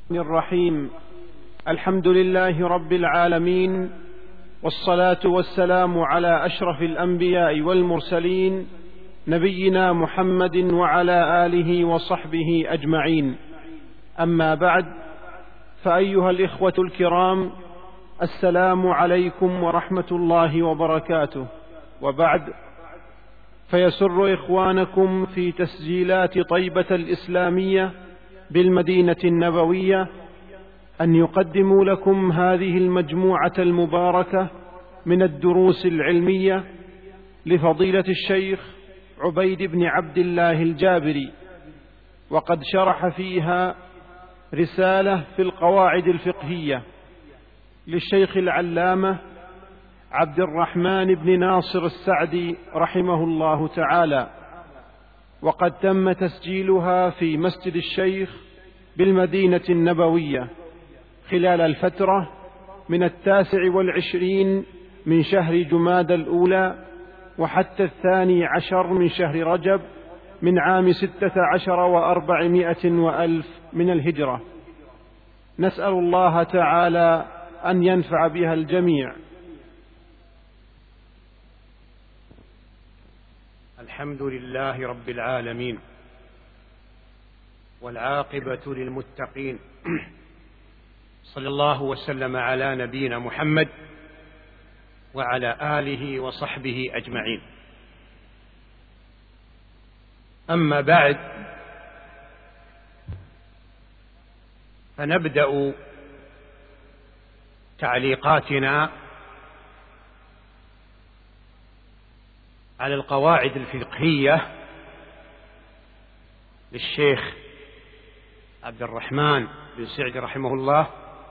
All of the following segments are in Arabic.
الرحيم. الحمد لله رب العالمين، والصلاة والسلام على أشرف الأنبياء والمرسلين، نبينا محمد وعلى آله وصحبه أجمعين. أما بعد، فأيها الإخوة الكرام، السلام عليكم ورحمة الله وبركاته. وبعد، فيسر إخوانكم في تسجيلات طيبة الإسلامية بالمدينة النبوية أن يقدموا لكم هذه المجموعة المباركة من الدروس العلمية لفضيلة الشيخ عبيد بن عبد الله الجابري، وقد شرح فيها رسالة في القواعد الفقهية للشيخ العلامة عبد الرحمن بن ناصر السعدي رحمه الله تعالى، وقد تم تسجيلها في مسجد الشيخ بالمدينة النبوية خلال الفترة من 29 من شهر جمادى الأولى وحتى 12 من شهر رجب من عام 16 و400 وألف من الهجرة. نسأل الله تعالى أن ينفع بها الجميع. الحمد لله رب العالمين، والعاقبة للمتقين، صلى الله وسلم على نبينا محمد وعلى آله وصحبه أجمعين. أما بعد، فنبدأ تعليقاتنا على القواعد الفقهية للشيخ عبد الرحمن بن سعدي رحمه الله،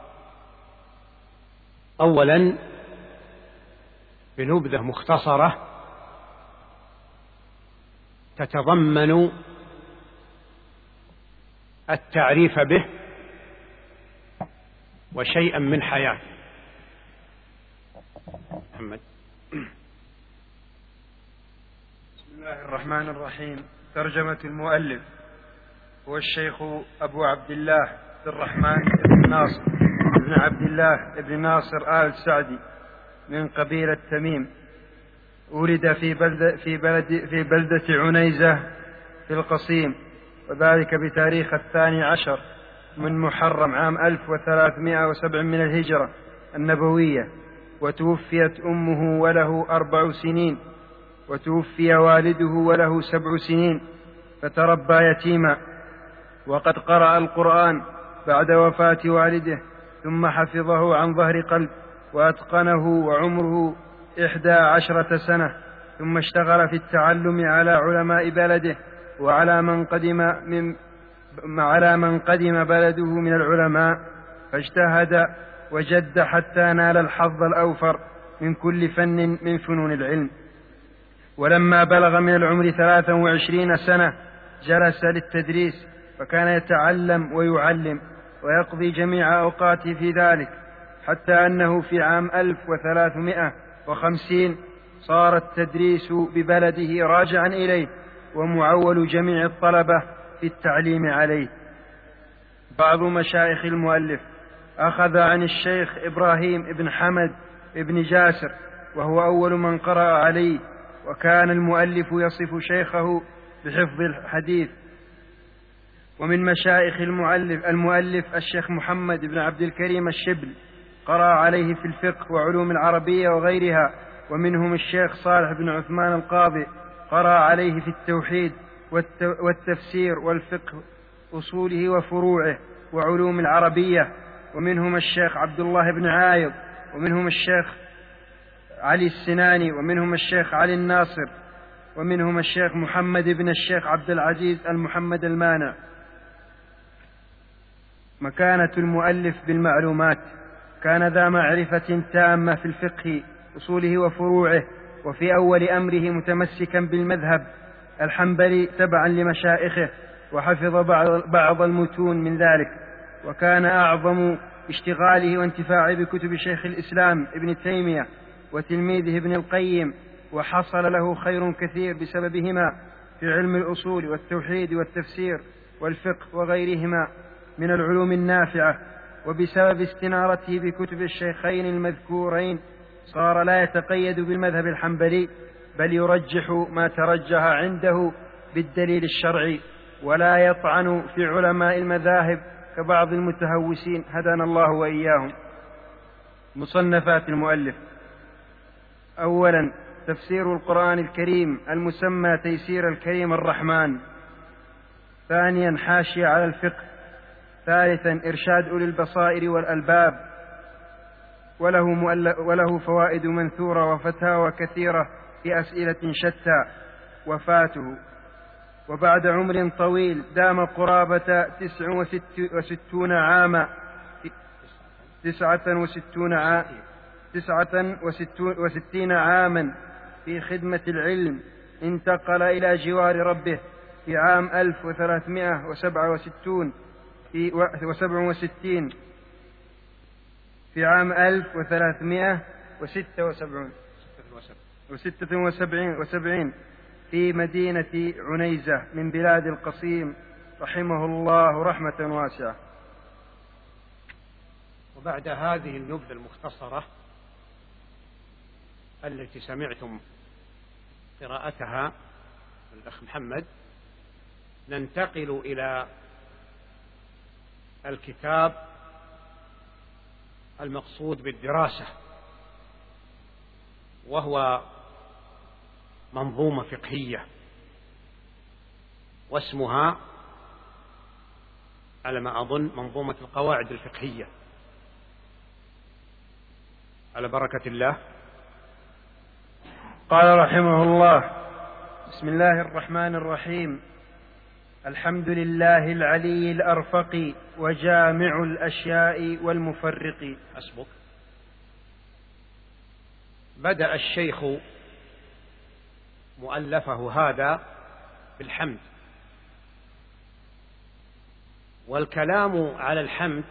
أولا بنبذة مختصرة تتضمن التعريف به وشيئا من حياته. محمد. بسم الله الرحمن الرحيم. ترجمة المؤلف: هو الشيخ أبو عبد الله عبد الرحمن بن ناصر بن عبد الله بن ناصر آل سعدي من قبيلة تميم. ولد في بلدة عنيزة في القصيم، وذلك بتاريخ 12 من محرم عام 1307 من الهجرة النبوية، وتوفيت أمه وله 4 سنين، وتوفي والده وله 7 سنين، فتربى يتيما. وقد قرأ القرآن بعد وفاة والده، ثم حفظه عن ظهر قلب وأتقنه وعمره 11 سنة، ثم اشتغل في التعلم على علماء بلده وعلى من قدم بلده من العلماء، فاجتهد وجد حتى نال الحظ الأوفر من كل فن من فنون العلم. ولما بلغ من العمر 23 سنة جلس للتدريس، فكان يتعلم ويعلم ويقضي جميع أوقاته في ذلك، حتى أنه في عام 1350 صار التدريس ببلده راجعا إليه، ومعول جميع الطلبة في التعليم عليه. بعض مشايخ المؤلف: أخذ عن الشيخ إبراهيم بن حمد بن جاسر، وهو أول من قرأ عليه، وكان المؤلف يصف شيخه بحفظ الحديث. ومن مشايخ المؤلف الشيخ محمد بن عبد الكريم الشبل، قرأ عليه في الفقه وعلوم العربية وغيرها. ومنهم الشيخ صالح بن عثمان القاضي، قرأ عليه في التوحيد والتفسير والفقه أصوله وفروعه وعلوم العربية. ومنهم الشيخ عبد الله بن عايض، ومنهم الشيخ علي السناني، ومنهم الشيخ علي الناصر، ومنهم الشيخ محمد بن الشيخ عبد العزيز المحمد المانع. مكانة المؤلف بالمعلومات: كان ذا معرفة تامة في الفقه أصوله وفروعه، وفي أول أمره متمسكا بالمذهب الحنبلي تبعا لمشائخه، وحفظ بعض المتون من ذلك. وكان أعظم اشتغاله وانتفاعه بكتب شيخ الإسلام ابن تيمية وتلميذه ابن القيم، وحصل له خير كثير بسببهما في علم الأصول والتوحيد والتفسير والفقه وغيرهما. من العلوم النافعة، وبسبب استنارته بكتب الشيخين المذكورين صار لا يتقيد بالمذهب الحنبلي، بل يرجح ما ترجح عنده بالدليل الشرعي، ولا يطعن في علماء المذاهب كبعض المتهوسين هدانا الله وإياهم. مصنفات المؤلف: أولا تفسير القرآن الكريم المسمى تيسير الكريم الرحمن. ثانيا حاشية على الفقه. ثالثا إرشاد أولي البصائر والألباب، وله فوائد منثورة وفتاوى كثيرة في أسئلة شتى. وفاته وبعد عمر طويل دام قرابة 69 عاما في خدمة العلم، انتقل إلى جوار ربه في عام 1367 في عام 1376 في مدينة عنيزة من بلاد القصيم، رحمه الله رحمة واسعة. وبعد هذه النبذة المختصرة التي سمعتم قراءتها الأخ محمد، ننتقل إلى الكتاب المقصود بالدراسة، وهو منظومة فقهية، واسمها على ما أظن منظومة القواعد الفقهية. على بركة الله. قال رحمه الله: بسم الله الرحمن الرحيم. الحمد لله العلي الأرفق وجامع الأشياء والمفرق. أسبق. بدأ الشيخ مؤلفه هذا بالحمد، والكلام على الحمد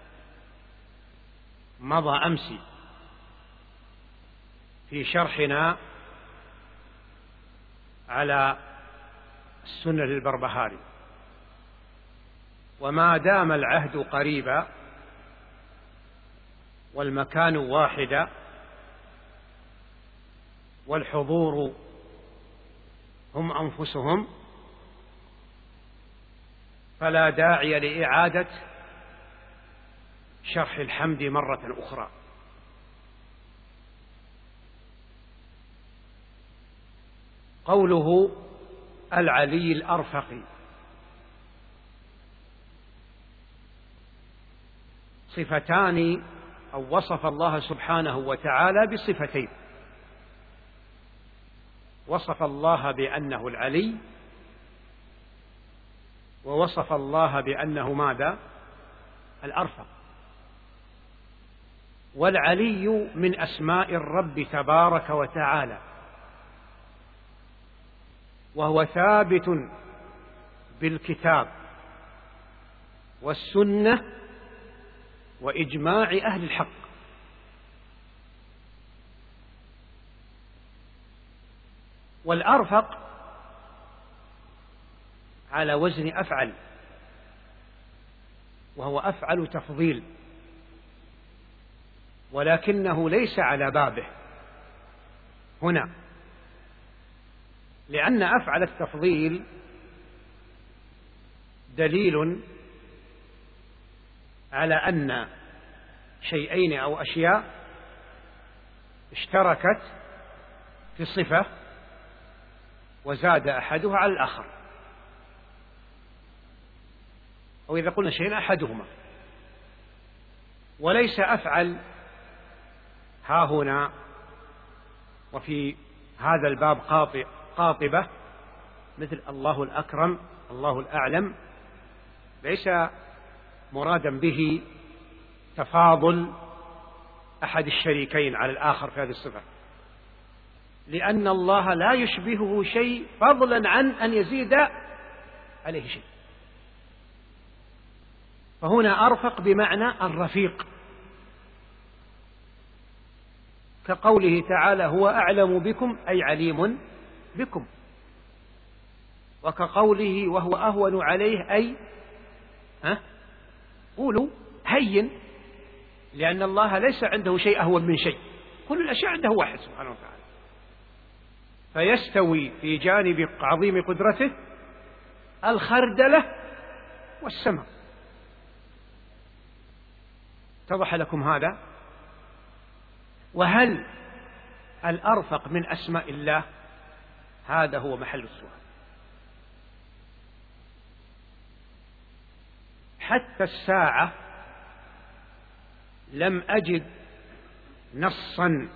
مضى أمس في شرحنا على السنة للبربهاري، وما دام العهد قريبا والمكان واحدا والحضور هم أنفسهم، فلا داعي لإعادة شرح الحمد مرة أخرى. قوله العلي الأرفق، صفتان أو وصف الله سبحانه وتعالى بصفتين: وصف الله بأنه العلي، ووصف الله بأنه ماذا؟ الأرفق. والعلي من أسماء الرب تبارك وتعالى، وهو ثابت بالكتاب والسنة وإجماع أهل الحق. والأرفق على وزن أفعل، وهو أفعل تفضيل، ولكنه ليس على بابه هنا، لأن أفعل التفضيل دليل على أن شيئين أو أشياء اشتركت في الصفة وزاد أحدها على الآخر، أو إذا قلنا شيئين أحدهما. وليس أفعل ها هنا وفي هذا الباب قاطبة مثل الله الأكرم، الله الأعلم، ليس مرادا به تفاضل أحد الشريكين على الآخر في هذه الصفة، لأن الله لا يشبهه شيء فضلا عن أن يزيد عليه شيء. فهنا أرفق بمعنى الرفيق، كقوله تعالى هو أعلم بكم أي عليم بكم، وكقوله وهو أهون عليه أي قولوا هين، لأن الله ليس عنده شيء أهون من شيء، كل الأشياء عنده واحد سبحانه وتعالى. فيستوي في جانب عظيم قدرته الخردلة والسماء. اتضح لكم هذا؟ وهل الأرفق من أسماء الله؟ هذا هو محل السؤال. حتى الساعة لم أجد نصا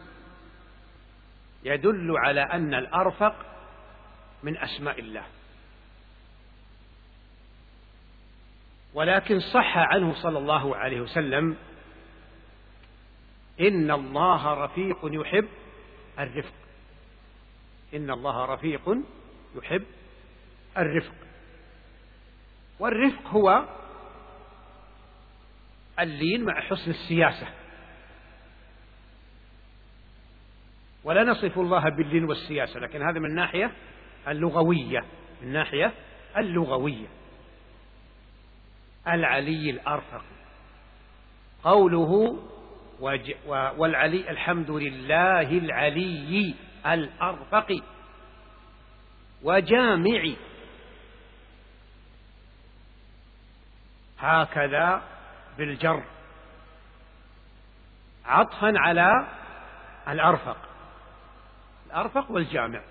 يدل على أن الأرفق من أسماء الله، ولكن صح عنه صلى الله عليه وسلم: إن الله رفيق يحب الرفق. إن الله رفيق يحب الرفق. والرفق هو اللين مع حسن السياسة. ولا نصف الله باللين والسياسة، لكن هذا من الناحية اللغوية، من ناحية اللغوية. العلي الأرفق، قوله والعلي الحمد لله العلي الأرفق وجامع، هكذا بالجر عطفا على الأرفق، الأرفق والجامع.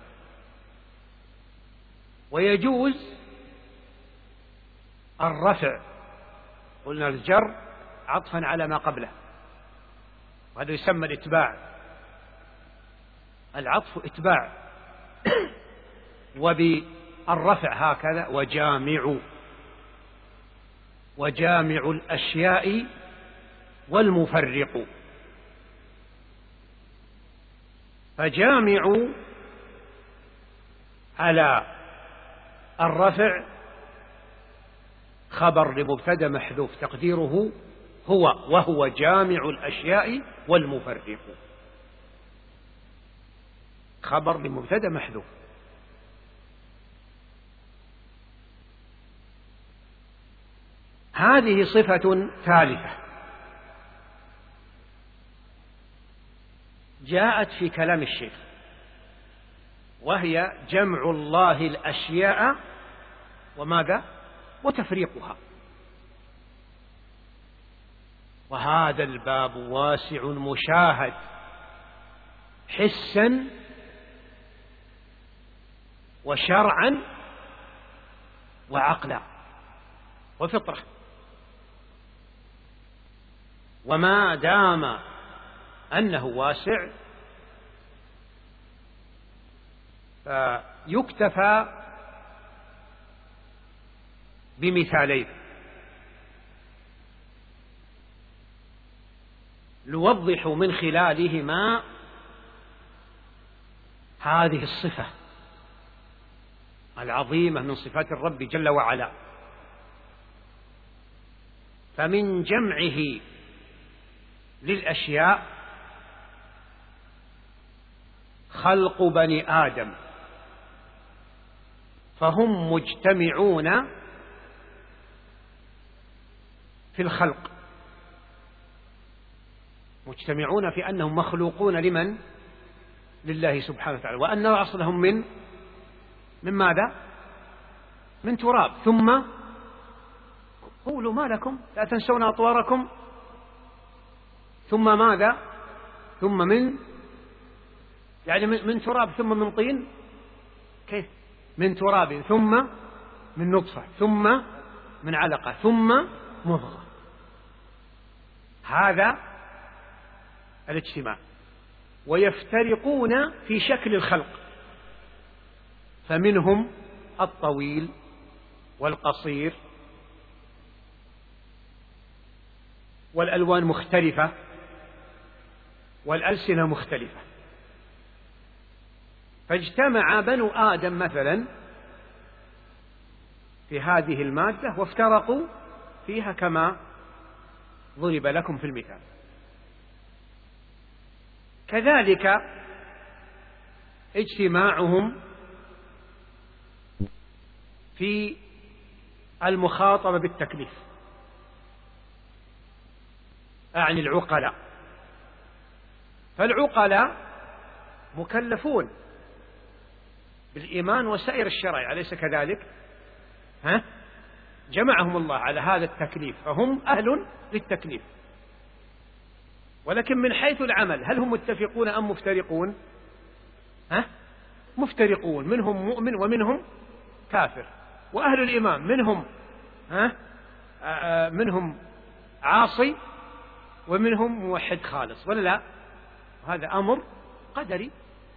ويجوز الرفع، قلنا الجر عطفا على ما قبله، وهذا يسمى الإتباع، العطف إتباع. وبالرفع هكذا وجامع، وجامع الأشياء والمفرق. فجامع على الرفع خبر لمبتدأ محذوف تقديره هو، وهو جامع الأشياء والمفرق، خبر لمبتدأ محذوف. هذه صفة ثالثة جاءت في كلام الشيخ، وهي جمع الله الأشياء وماذا؟ وتفريقها. وهذا الباب واسع مشاهد حسا وشرعا وعقلا وفطرة. وما دام أنه واسع فيكتفى بمثالين نوضح من خلالهما هذه الصفة العظيمة من صفات الرب جل وعلا. فمن جمعه للأشياء خلق بني آدم، فهم مجتمعون في الخلق، مجتمعون في أنهم مخلوقون لمن؟ لله سبحانه وتعالى، وأن أصلهم من ماذا؟ من تراب. ثم قولوا ما لكم لا تنسون أطواركم. ثم ماذا؟ ثم يعني من تراب، ثم من طين. كيف؟ من تراب، ثم من نطفة، ثم من علقة، ثم مضغة. هذا الاجتماع. ويفترقون في شكل الخلق، فمنهم الطويل والقصير، والألوان مختلفة، والألسنة مختلفة. فاجتمع بنو آدم مثلا في هذه المادة وافترقوا فيها كما ضرب لكم في المثال. كذلك اجتماعهم في المخاطبة بالتكليف، أعني العقلاء. فالعقلاء مكلفون بالإيمان وسائر الشرائع، أليس كذلك؟ جمعهم الله على هذا التكليف، فهم أهل للتكليف. ولكن من حيث العمل هل هم متفقون أم مفترقون؟ مفترقون، منهم مؤمن ومنهم كافر. وأهل الإيمان منهم عاصي ومنهم موحد خالص، ولا لا؟ هذا أمر قدري.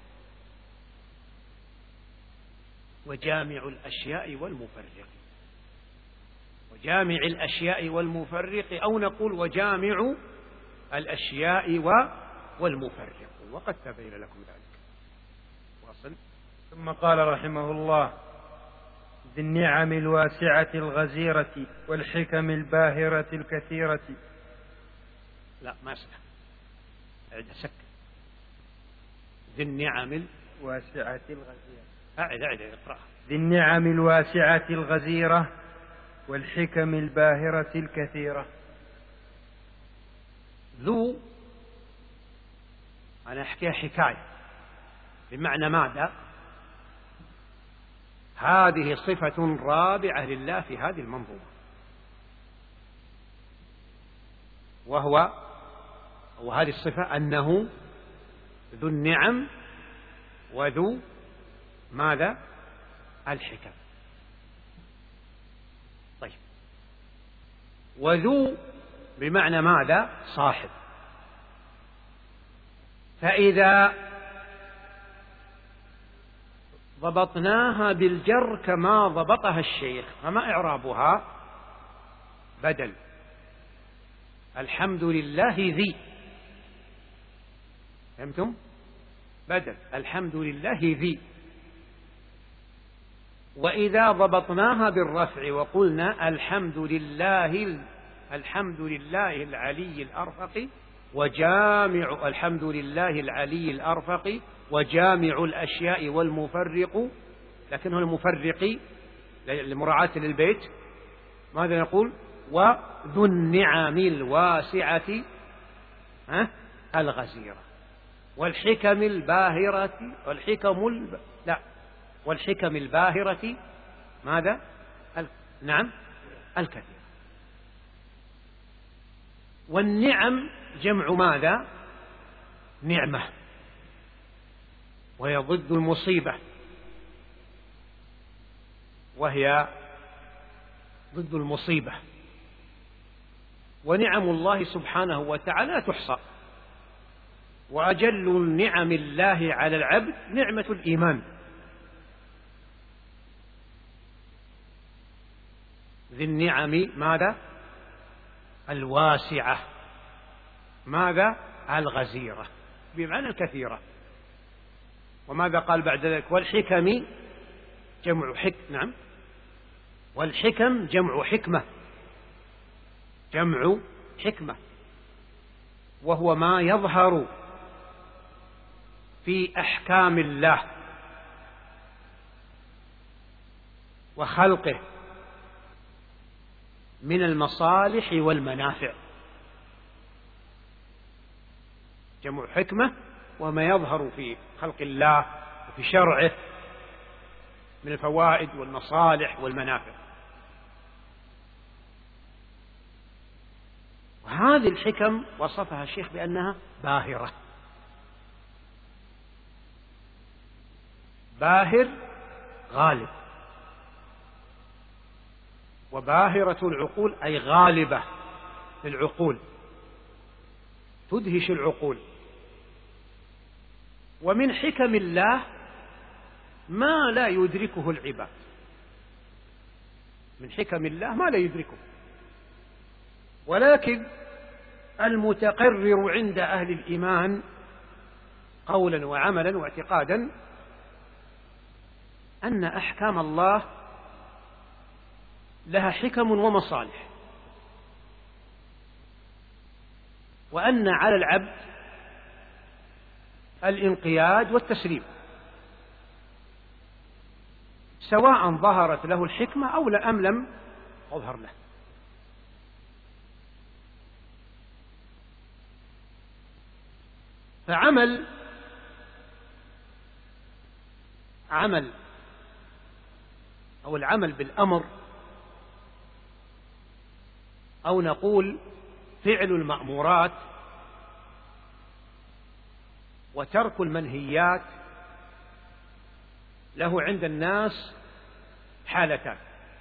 وجامع الأشياء والمفرق، وجامع الأشياء والمفرق، أو نقول وجامع الأشياء والمفرق، وقد تبين لكم ذلك. واصل. ثم قال رحمه الله: ذي النعم الواسعة الغزيرة والحكم الباهرة الكثيرة. لا ما يصلح، أعد سك. ذي النعم الواسعة الغزيرة. أعد اقرأ. ذي النعم الواسعة الغزيرة والحكم الباهرة الكثيرة. ذو أنا أحكيها حكاية، بمعنى ماذا؟ هذه صفة رابعة لله في هذه المنظومة، وهذه الصفة أنه ذو النعم وذو ماذا؟ الحكم. طيب، وذو بمعنى ماذا؟ صاحب. فإذا ضبطناها بالجر كما ضبطها الشيخ، فما إعرابها؟ بدل الحمد لله ذي، فهمتم؟ بدل الحمد لله ذي. وإذا ضبطناها بالرفع وقلنا الحمد لله العلي الأرفق وجامع، الحمد لله العلي الأرفق وجامع الأشياء والمفرق، لكنه المفرق لمراعاة للبيت، ماذا نقول؟ وذو النعم الواسعة الغزيرة والحكم الباهرة والحكم الباهرة ماذا؟ نعم الكثير. والنعم جمع ماذا؟ نعمة، وهي ضد المصيبة، وهي ضد المصيبة. ونعم الله سبحانه وتعالى تحصى، وأجل النعم الله على العبد نعمة الإيمان. ذي النعم ماذا؟ الواسعة، ماذا؟ الغزيرة، بمعنى الكثيرة. وماذا قال بعد ذلك؟ والحكم جمع نعم، والحكم جمع حكمة، جمع حكمة، وهو ما يظهر في أحكام الله وخلقه من المصالح والمنافع. جمع حكمة وما يظهر في خلق الله وفي شرعه من الفوائد والمصالح والمنافع. وهذه الحكم وصفها الشيخ بأنها باهرة. باهر غالب، وباهرة العقول أي غالبة للعقول، تدهش العقول. ومن حكم الله ما لا يدركه العباد، من حكم الله ما لا يدركه، ولكن المتقرر عند أهل الإيمان قولا وعملا واعتقادا أن أحكام الله لها حكم ومصالح، وأن على العبد الانقياد والتسليم، سواء ظهرت له الحكمة أو أم لم تظهر له. فعمل أو العمل بالأمر، أو نقول فعل المأمورات وترك المنهيات، له عند الناس حالتان: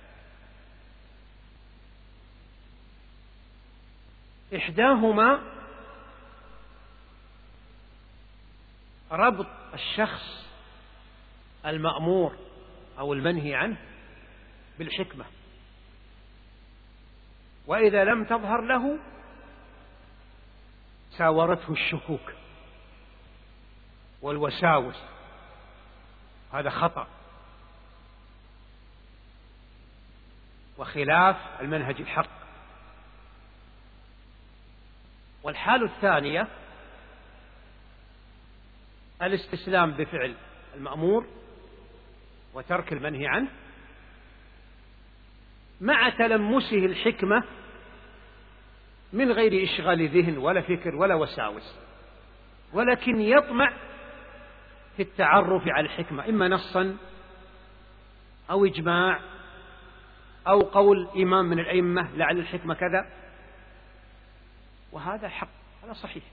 إحداهما ربط الشخص المأمور أو المنهي عنه بالحكمة، وإذا لم تظهر له ساورته الشكوك والوساوس، هذا خطأ وخلاف المنهج الحق. والحالة الثانية الاستسلام بفعل المأمور وترك المنهي عنه مع تلمسه الحكمة من غير إشغال ذهن ولا فكر ولا وساوس، ولكن يطمع في التعرف على الحكمة، إما نصا أو إجماع أو قول إمام من الأئمة لعل الحكمة كذا، وهذا حق، هذا صحيح،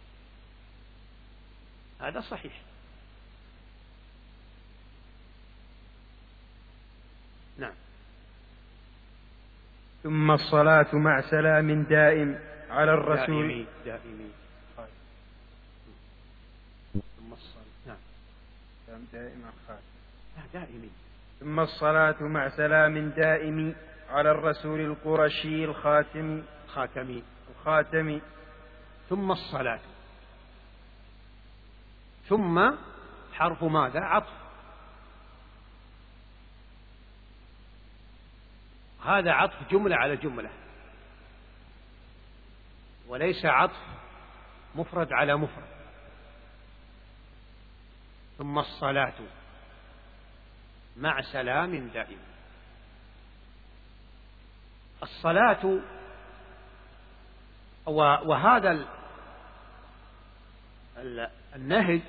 هذا صحيح. نعم. ثم الصلاة مع سلام دائم على الرسول دائمي. ثم الصلاة، نعم، سلام دائم دائمي. ثم الصلاة مع سلام دائم على الرسول القرشي الخاتمي. ثم الصلاة، ثم حرف ماذا؟ عطف. هذا عطف جملة على جملة، وليس عطف مفرد على مفرد. ثم الصلاة مع سلام دائم. الصلاة وهذا النهج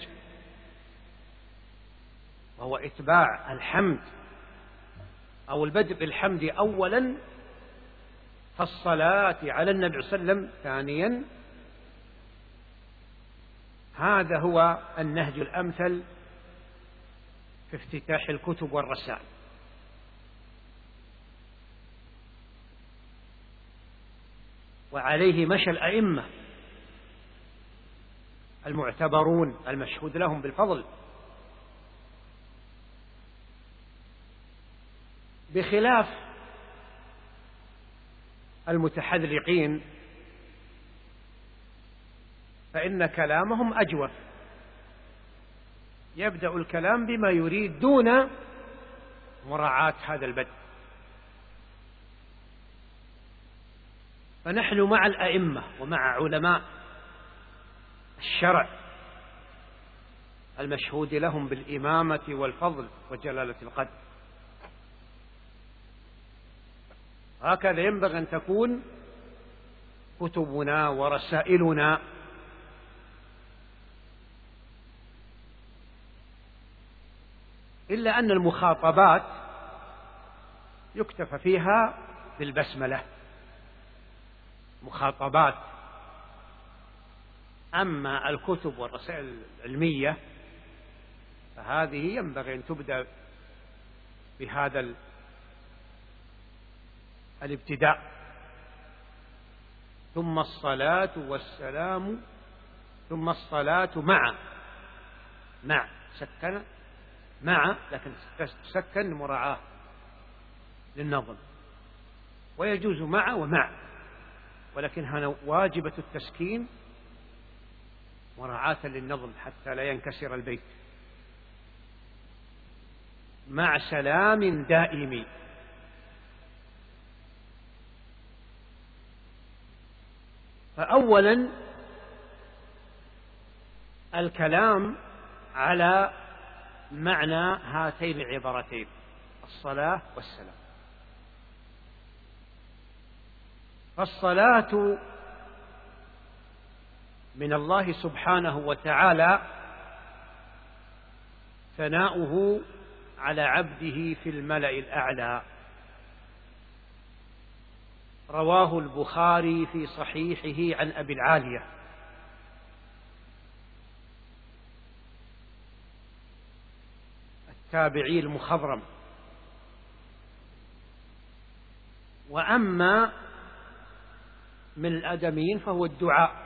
وهو إتباع الحمد أو البدء بالحمد أولا، فالصلاة على النبي صلى الله عليه وسلم ثانيا. هذا هو النهج الأمثل في افتتاح الكتب والرسائل. وعليه مشى الأئمة المعتبرون المشهود لهم بالفضل، بخلاف المتحذلقين فإن كلامهم أجوف، يبدأ الكلام بما يريد دون مراعاة هذا البدء. فنحن مع الأئمة ومع علماء الشرع المشهود لهم بالإمامة والفضل وجلالة القدر. هكذا ينبغي أن تكون كتبنا ورسائلنا. إلا أن المخاطبات يكتفى فيها بالبسملة، مخاطبات. أما الكتب والرسائل العلمية فهذه ينبغي أن تبدأ بهذا الابتداء. ثم الصلاة والسلام، ثم الصلاة مع سكن مع، لكن تسكن مراعاة للنظم، ويجوز مع ومع، ولكن هنا واجبة التسكين مراعاة للنظم حتى لا ينكسر البيت. مع سلام دائم. فأولا الكلام على معنى هاتين العبارتين: الصلاة والسلام. فالصلاة من الله سبحانه وتعالى ثناؤه على عبده في الملأ الأعلى. رواه البخاري في صحيحه عن أبي العالية التابعي المخضرم. وأما من الآدميين فهو الدعاء،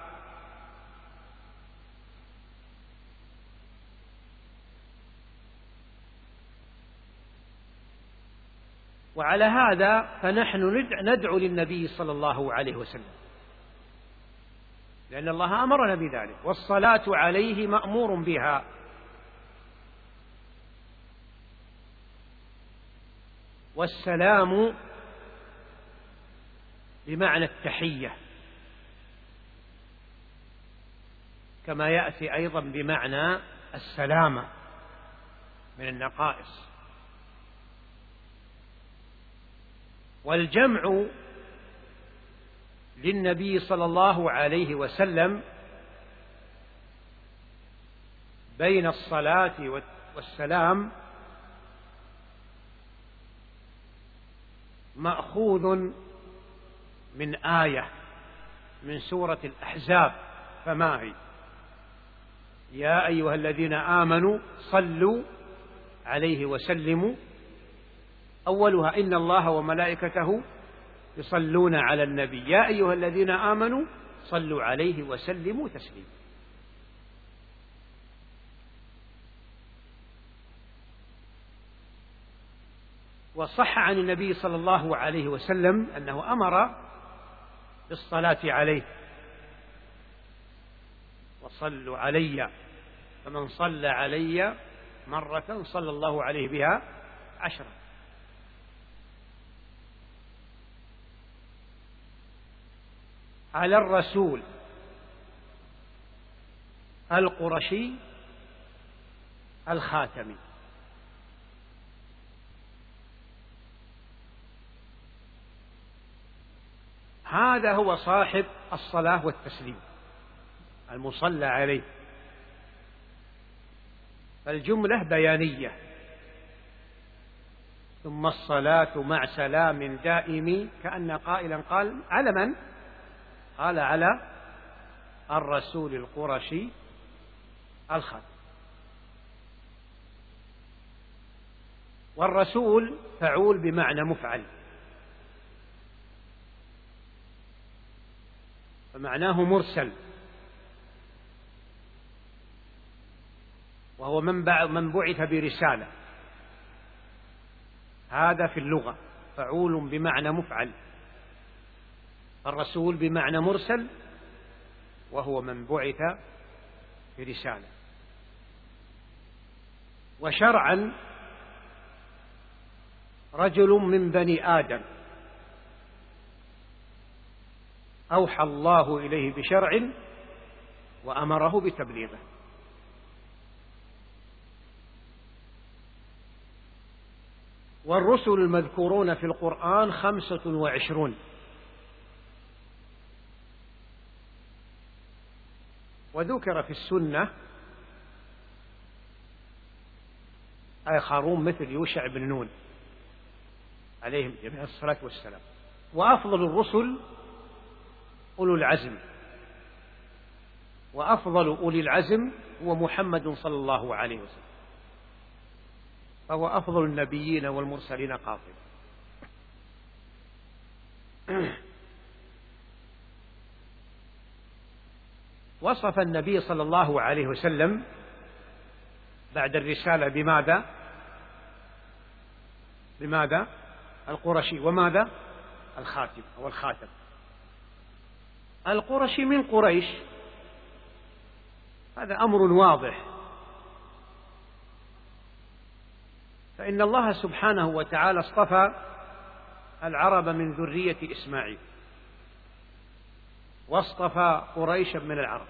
وعلى هذا فنحن ندعو للنبي صلى الله عليه وسلم، لأن الله أمرنا بذلك، والصلاة عليه مأمور بها. والسلام بمعنى التحية، كما يأتي أيضا بمعنى السلامة من النقائص. والجمع للنبي صلى الله عليه وسلم بين الصلاة والسلام مأخوذ من آية من سورة الأحزاب، فما هي؟ يا أيها الذين آمنوا صلوا عليه وسلموا، أولها إن الله وملائكته يصلون على النبي يا أيها الذين آمنوا صلوا عليه وسلموا تسليما. وصح عن النبي صلى الله عليه وسلم أنه أمر بالصلاة عليه، وصلوا علي، فمن صلى علي مرة صلى الله عليه بها 10. على الرسول القرشي الخاتمي. هذا هو صاحب الصلاة والتسليم المصلى عليه. فالجملة بيانية، ثم الصلاة مع سلام دائم، كأن قائلا قال على من؟ قال على الرسول القرشي الخاتم. والرسول فعول بمعنى مفعل، فمعناه مرسل، وهو من بعث برسالة. هذا في اللغة فعول بمعنى مفعل، الرسول بمعنى مرسل، وهو من بعث برسالة. وشرعا رجل من بني آدم أوحى الله إليه بشرع وأمره بتبليغه. والرسل المذكورون في القرآن 25، وذكر في السنة آخرون مثل يوشع بن نون عليهم جميع الصلاة والسلام. وأفضل الرسل أولو العزم، وأفضل أولي العزم هو محمد صلى الله عليه وسلم، فهو أفضل النبيين والمرسلين قاطبا. وصف النبي صلى الله عليه وسلم بعد الرسالة بماذا؟ القرشي. وماذا؟ الخاتم أو الخاتم. القرشي من قريش، هذا أمر واضح، فإن الله سبحانه وتعالى اصطفى العرب من ذرية إسماعيل، واصطفى قريشا من العرب،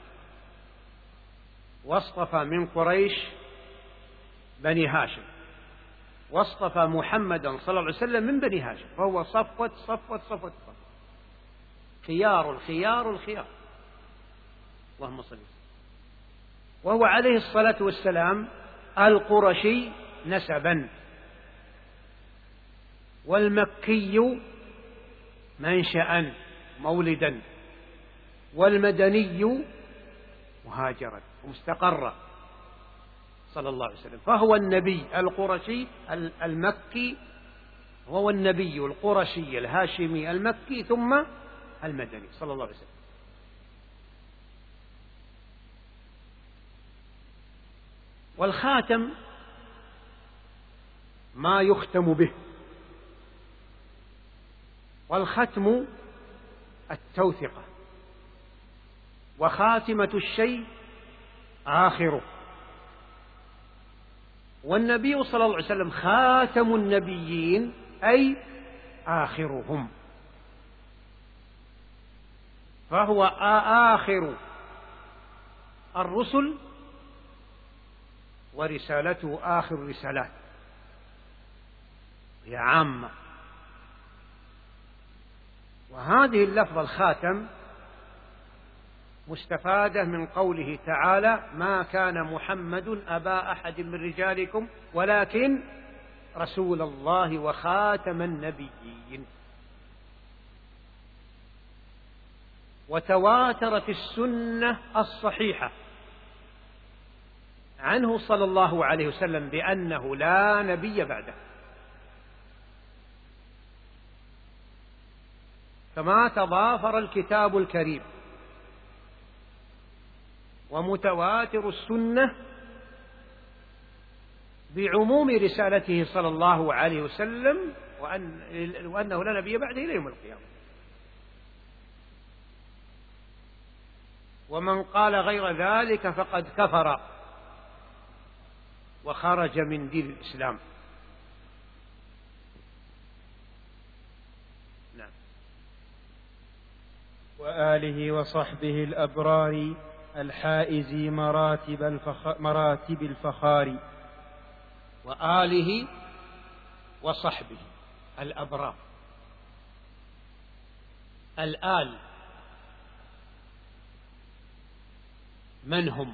واصطفى من قريش بني هاشم، واصطفى محمدا صلى الله عليه وسلم من بني هاشم، فهو صفوة خيار الخيار. اللهم صل وسلم. وهو عليه الصلاة والسلام القرشي نسبا، والمكي منشأ مولدا، والمدني مهاجرا ومستقرا صلى الله عليه وسلم. فهو النبي القرشي المكي، وهو النبي القرشي الهاشمي المكي ثم المدني صلى الله عليه وسلم. والخاتم ما يختم به، والختم التوثقة، وخاتمة الشيء آخره. والنبي صلى الله عليه وسلم خاتم النبيين أي آخرهم، فهو آخر الرسل، ورسالته آخر الرسالات، هي عامة. وهذه اللفظة الخاتم مستفادة من قوله تعالى: ما كان محمد أبا أحد من رجالكم ولكن رسول الله وخاتم النبيين. وتواترت السنة الصحيحة عنه صلى الله عليه وسلم بأنه لا نبي بعده، كما تضافر الكتاب الكريم ومتواتر السنة بعموم رسالته صلى الله عليه وسلم، وأنه لا نبي بعده إلى يوم القيامة. ومن قال غير ذلك فقد كفر وخرج من دين الإسلام. نعم. وآله وصحبه الأبرار الحائز مراتب الفخار. وآله وصحبه الأبرار. الآل من هم؟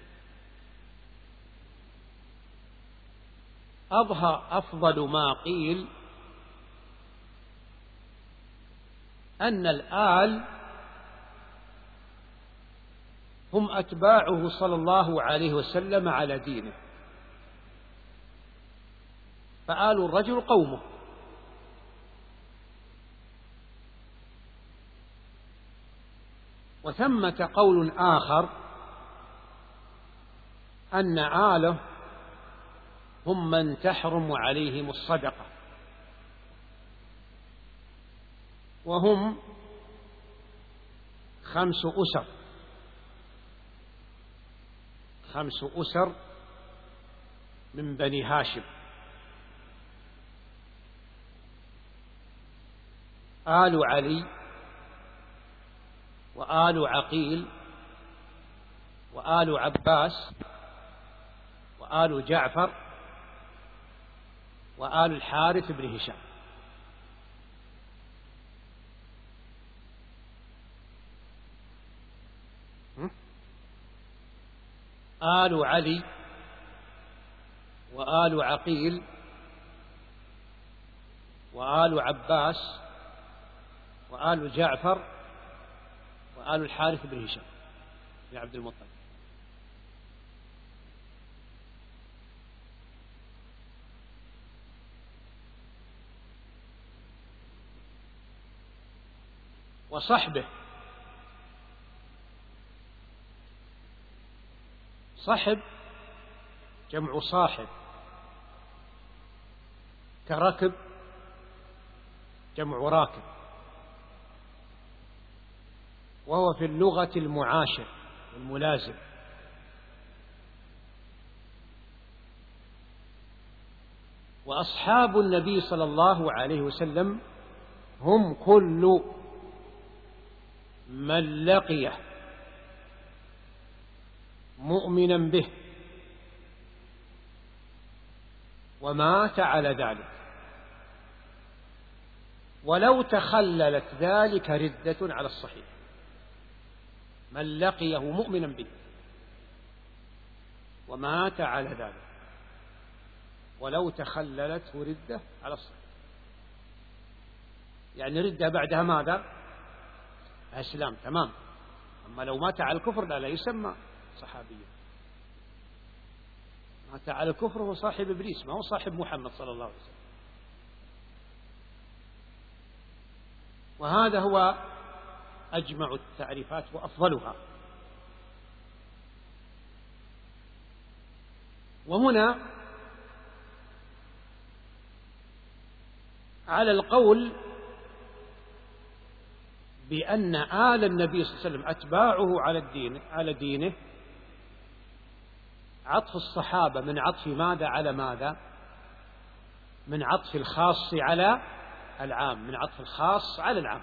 أفضل ما قيل أن الآل هم أتباعه صلى الله عليه وسلم على دينه، فآل الرجل قومه. وثمة قول آخر أن آله هم من تحرم عليهم الصدقة، وهم 5 أسر من بني هاشم: آل علي، وآل عقيل، وآل عباس، وآل جعفر، وآل الحارث بن هشام. آل علي، وآل عقيل، وآل عباس، وآل جعفر، وآل الحارث بن هشام بن عبد المطلب. وصحبه، صحب جمع صاحب، كركب جمع راكب، وهو في اللغة المعاشر والملازم. وأصحاب النبي صلى الله عليه وسلم هم كل من لقيه مؤمنا به ومات على ذلك، ولو تخللت ذلك ردة على الصحيح، من لقيه مؤمنا به ومات على ذلك ولو تخللته ردة على الصحيح، يعني ردة بعدها ماذا؟ الإسلام، تمام. أما لو مات على الكفر لا يسمى صحابيا، مات على الكفر هو صاحب إبليس، ما هو صاحب محمد صلى الله عليه وسلم. وهذا هو أجمع التعريفات وأفضلها. وهنا على القول بأن آل النبي صلى الله عليه وسلم أتباعه على دينه، عطف الصحابة من عطف ماذا على ماذا؟ من عطف الخاص على العام، من عطف الخاص على العام.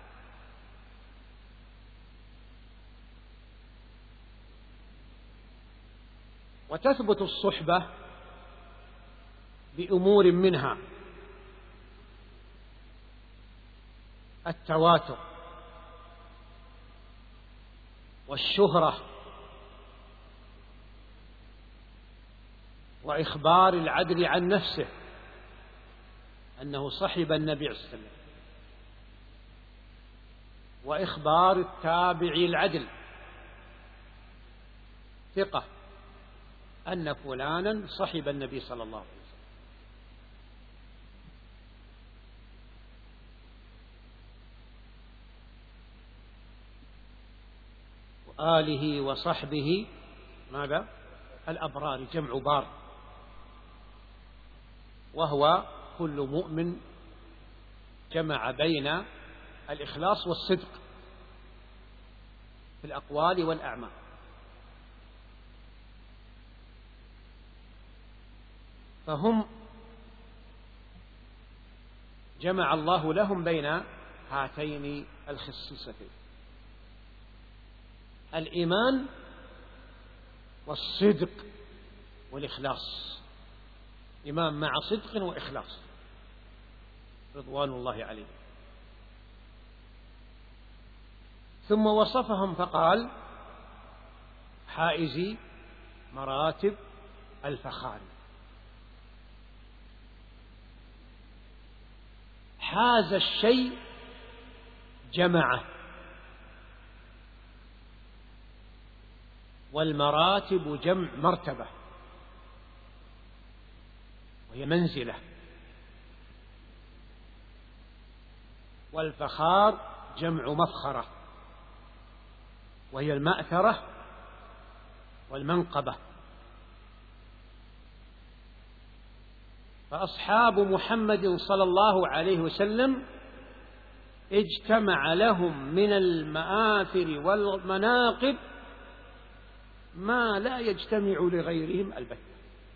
وتثبت الصحبة بأمور منها التواتر والشهرة وإخبار العدل عن نفسه أنه صحب النبي صلى الله عليه وسلم، وإخبار التابع العدل ثقة أن فلانا صحب النبي صلى الله عليه وسلم. وآله وصحبه ماذا؟ الأبرار، جمع بار، وهو كل مؤمن جمع بين الإخلاص والصدق في الأقوال والأعمال. فهم جمع الله لهم بين هاتين الخصيصتين، الإيمان والصدق والإخلاص، إيمان مع صدق وإخلاص رضوان الله عليهم. ثم وصفهم فقال حائزي مراتب الفخار. حاز الشيء جمعه، والمراتب جمع مرتبة وهي منزلة، والفخار جمع مفخرة وهي المأثرة والمنقبة. فأصحاب محمد صلى الله عليه وسلم اجتمع لهم من المآثر والمناقب ما لا يجتمع لغيرهم البتة.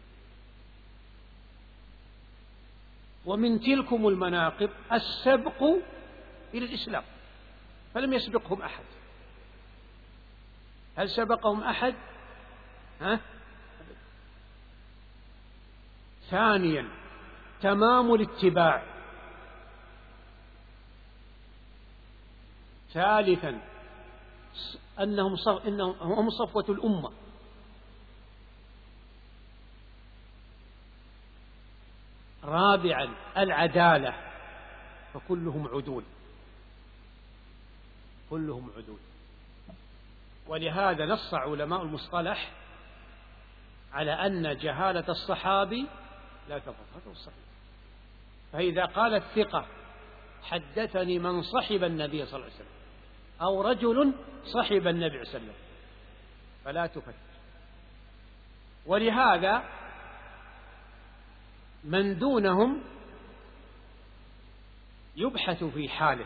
ومن تلكم المناقب السبق إلى الإسلام، فلم يسبقهم أحد. هل سبقهم أحد؟ ثانيا تمام الاتباع. ثالثا أنهم هم صفوة الأمة. رابعا العدالة، فكلهم عدول، كلهم عدول. ولهذا نص علماء المصطلح على أن جهالة الصحابي لا تضر الصحيح. فإذا قال الثقة حدثني من صحب النبي صلى الله عليه وسلم أو رجل صحب النبي صلى الله عليه وسلم فلا تفتش. ولهذا من دونهم يبحث في حاله،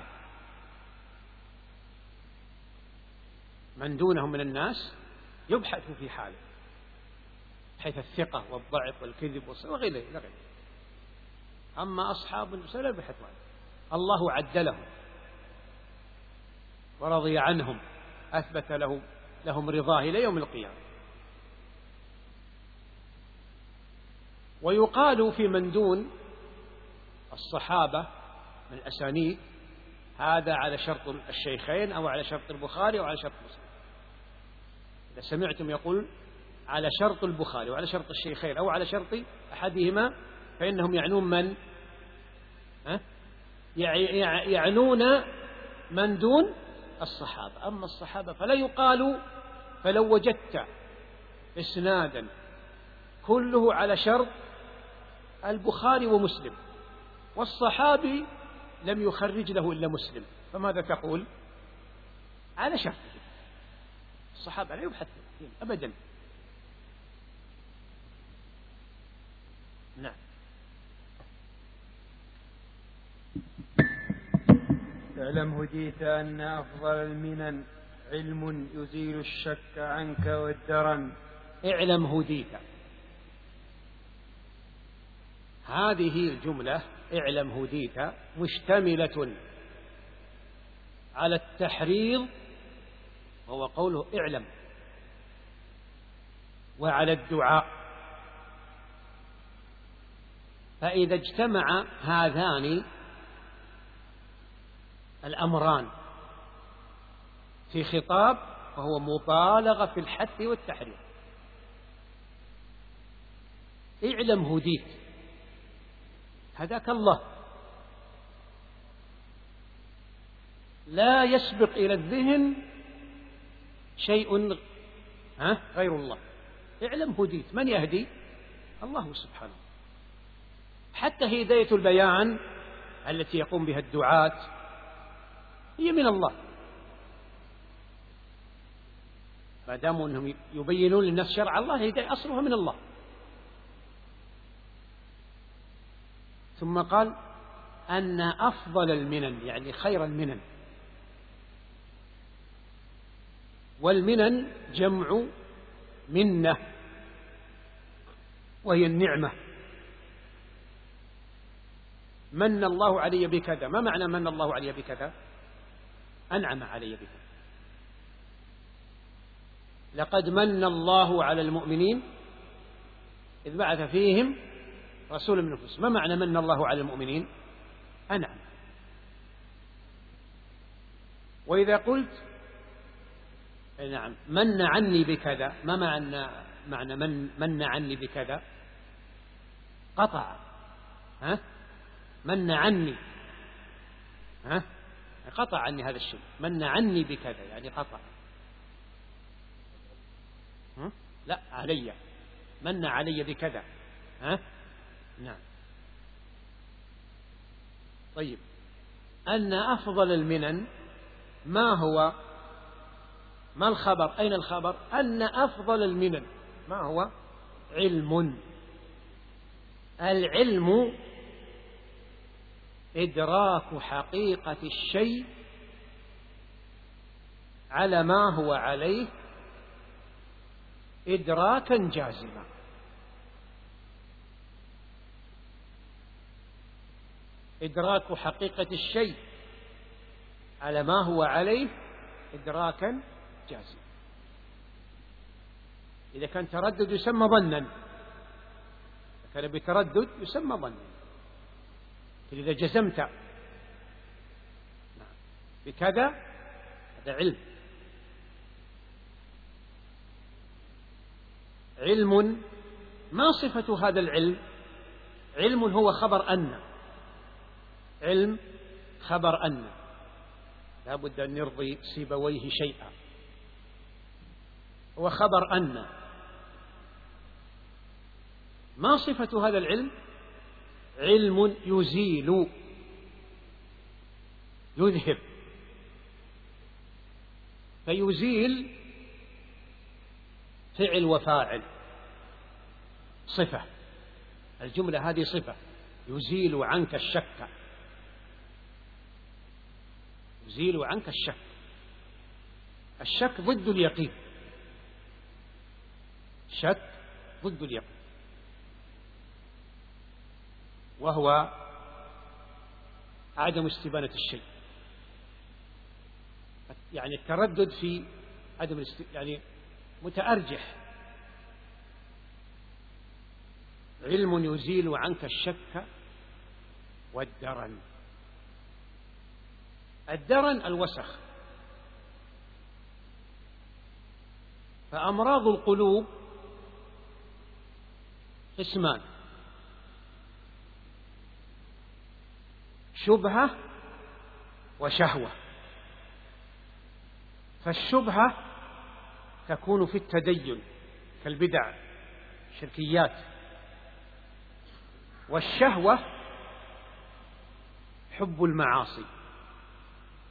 من دونهم من الناس يبحث في حاله، حيث الثقة والضعف والكذب وغيره. أما أصحاب النبي لا يبحث عنه، الله عدلهم ورضي عنهم، أثبت لهم رضاه إلى يوم القيامة. ويقال في من دون الصحابة من الأسانيد هذا على شرط الشيخين أو على شرط البخاري أو على شرط مسلم، إذا سمعتم يقول على شرط البخاري وعلى شرط الشيخين أو على شرط أحدهما فإنهم يعنون من؟ يعنون من دون الصحابة. أما الصحابة فلا يقال. فلو وجدت إسنادا كله على شرط البخاري ومسلم والصحابي لم يخرج له إلا مسلم، فماذا تقول؟ على شرطه. الصحابة لا يبحث فيهم أبدا. نعم. اعلم هديت أن أفضل المنن علم يزيل الشك عنك والدرن. اعلم هديت، هذه الجملة اعلم هديت مشتملة على التحريض وهو قوله اعلم، وعلى الدعاء. فإذا اجتمع هذان الأمران في خطاب فهو مبالغة في الحث والتحريض. اعلم هديت، هداك الله، لا يسبق إلى الذهن شيء غير الله. اعلم هديت، من يهدي؟ الله سبحانه. حتى هداية البيان التي يقوم بها الدعاة هي من الله، ما داموا أنهم يبينون للناس شرع الله، هداية أصلها من الله. ثم قال أن أفضل المنن، يعني خير المنن. والمنن جمع منة، وهي النعمة. من الله علي بكذا، ما معنى من الله علي بكذا؟ أنعم علي بكذا. لقد من الله على المؤمنين إذ بعث فيهم رسولا من أنفسهم. ما معنى من الله على المؤمنين؟ أنعم. وإذا قلت نعم من عني بكذا، ما معنى من عني بكذا؟ قطع. من عني، قطع عني هذا الشيء. من عني بكذا يعني قطع. لا علي، من علي بكذا. نعم. طيب، أن أفضل المنن ما هو؟ ما الخبر؟ أين الخبر؟ أن أفضل المنن ما هو؟ علم. العلم إدراك حقيقة الشيء على ما هو عليه إدراكا جازما. إدراك حقيقة الشيء على ما هو عليه إدراكا جازما. إذا كان تردد يسمى ظنا، كان بتردد يسمى ظنا. إذا جزمت بكذا هذا علم. علم، ما صفة هذا العلم؟ علم هو خبر أن، علم خبر أن، لا بد أن يرضي سيبويه شيئا. هو خبر أن. ما صفة هذا العلم؟ علم يزيل، يذهب. فيزيل فعل وفاعل، صفة. الجملة هذه صفة، يزيل عنك الشك، يزيل عنك الشك. الشك ضد اليقين، شك ضد اليقين، وهو عدم استبانة الشيء، يعني التردد في عدم يعني متأرجح. علم يزيل عنك الشك والدرن. الدرن الوسخ، فأمراض القلوب قسمان: شبهة وشهوة. فالشبهة تكون في التدين كالبدع الشركيات، والشهوة حب المعاصي